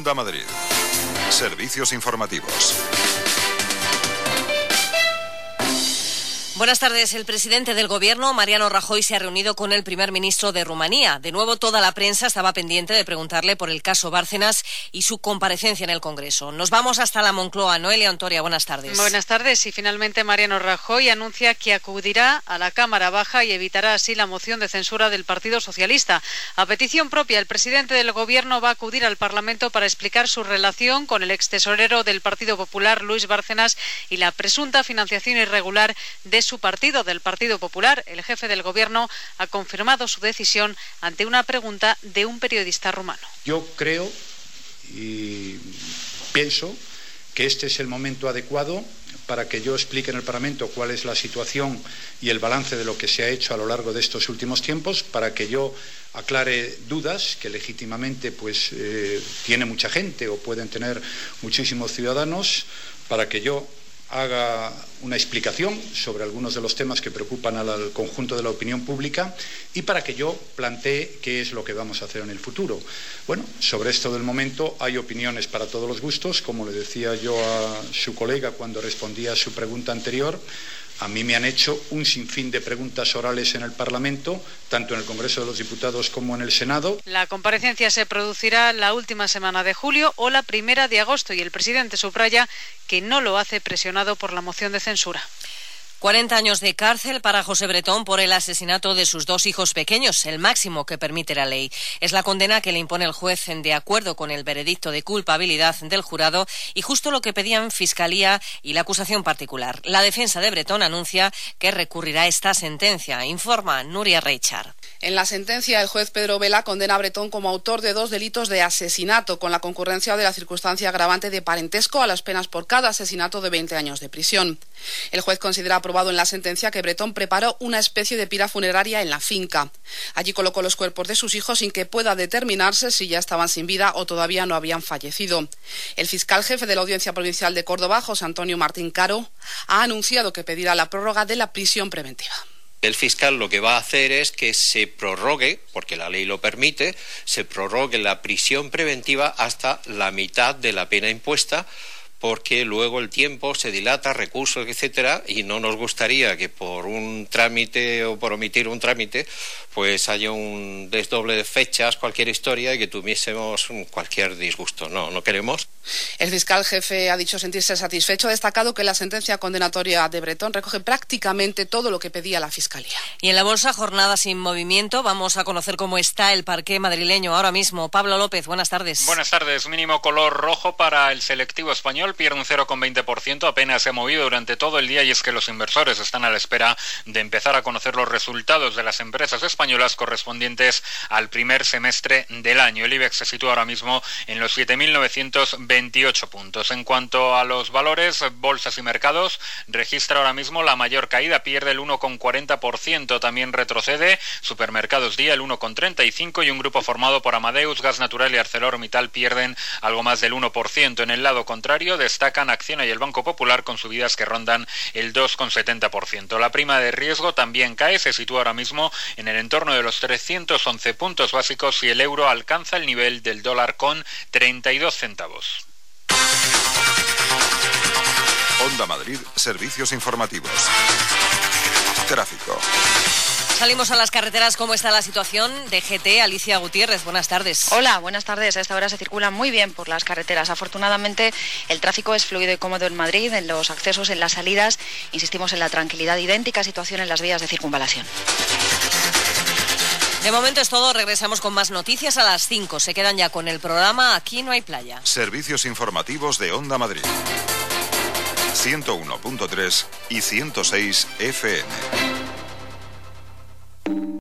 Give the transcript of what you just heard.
Onda Madrid. Servicios informativos. Buenas tardes. El presidente del Gobierno, Mariano Rajoy, se ha reunido con el primer ministro de Rumanía. De nuevo, toda la prensa estaba pendiente de preguntarle por el caso Bárcenas y su comparecencia en el Congreso. Nos vamos hasta la Moncloa. Noelia Ontoria, buenas tardes. Buenas tardes. Y finalmente Mariano Rajoy anuncia que acudirá a la Cámara Baja y evitará así la moción de censura del Partido Socialista. A petición propia, el presidente del Gobierno va a acudir al Parlamento para explicar su relación con el extesorero del Partido Popular, Luis Bárcenas, y la presunta financiación irregular de su partido, del Partido Popular. El jefe del Gobierno ha confirmado su decisión ante una pregunta de un periodista rumano. Yo creo y pienso que este es el momento adecuado para que yo explique en el Parlamento cuál es la situación y el balance de lo que se ha hecho a lo largo de estos últimos tiempos, para que yo aclare dudas que legítimamente tiene mucha gente o pueden tener muchísimos ciudadanos, para que yo haga una explicación sobre algunos de los temas que preocupan al conjunto de la opinión pública y para que yo plantee qué es lo que vamos a hacer en el futuro. Bueno, sobre esto del momento hay opiniones para todos los gustos. Como le decía yo a su colega cuando respondía a su pregunta anterior, a mí me han hecho un sinfín de preguntas orales en el Parlamento, tanto en el Congreso de los Diputados como en el Senado. La comparecencia se producirá la última semana de julio o la primera de agosto y el presidente subraya que no lo hace presionado por la moción de censura. 40 años de cárcel para José Bretón por el asesinato de sus 2 hijos pequeños, el máximo que permite la ley. Es la condena que le impone el juez de acuerdo con el veredicto de culpabilidad del jurado y justo lo que pedían Fiscalía y la acusación particular. La defensa de Bretón anuncia que recurrirá esta sentencia, informa Nuria Reichard. En la sentencia, el juez Pedro Vela condena a Bretón como autor de 2 delitos de asesinato, con la concurrencia de la circunstancia agravante de parentesco a las penas por cada asesinato de 20 años de prisión. El juez considera aprobado en la sentencia que Bretón preparó una especie de pira funeraria en la finca. Allí colocó los cuerpos de sus hijos sin que pueda determinarse si ya estaban sin vida o todavía no habían fallecido. El fiscal jefe de la Audiencia Provincial de Córdoba, José Antonio Martín Caro, ha anunciado que pedirá la prórroga de la prisión preventiva. El fiscal lo que va a hacer es que se prorrogue, porque la ley lo permite, se prorrogue la prisión preventiva hasta la mitad de la pena impuesta, porque luego el tiempo se dilata, recursos, etcétera, y no nos gustaría que por un trámite o por omitir un trámite pues haya un desdoble de fechas, cualquier historia, y que tuviésemos cualquier disgusto. No queremos. El fiscal jefe ha dicho sentirse satisfecho, ha destacado que la sentencia condenatoria de Bretón recoge prácticamente todo lo que pedía la Fiscalía. Y en la bolsa, jornada sin movimiento. Vamos a conocer cómo está el parqué madrileño ahora mismo. Pablo López, buenas tardes. Buenas tardes. Mínimo color rojo para el selectivo español, pierde un 0,20%, apenas se ha movido durante todo el día, y es que los inversores están a la espera de empezar a conocer los resultados de las empresas españolas correspondientes al primer semestre del año. El IBEX se sitúa ahora mismo en los 7.928 puntos. En cuanto a los valores, bolsas y mercados, registra ahora mismo la mayor caída, pierde el 1,40%, también retrocede Supermercados Día el 1,35%, y un grupo formado por Amadeus, Gas Natural y ArcelorMittal pierden algo más del 1%. En el lado contrario destacan Acciona y el Banco Popular con subidas que rondan el 2,70%. La prima de riesgo también cae, se sitúa ahora mismo en el entorno de los 311 puntos básicos y el euro alcanza el nivel del dólar con 32 centavos. Onda Madrid, servicios informativos. Tráfico. Salimos a las carreteras. ¿Cómo está la situación? DGT, Alicia Gutiérrez, buenas tardes. Hola, buenas tardes. A esta hora se circula muy bien por las carreteras. Afortunadamente, el tráfico es fluido y cómodo en Madrid, en los accesos, en las salidas. Insistimos en la tranquilidad. Idéntica situación en las vías de circunvalación. De momento es todo. Regresamos con más noticias a las 5. Se quedan ya con el programa Aquí no hay playa. Servicios informativos de Onda Madrid. 101.3 y 106 FM.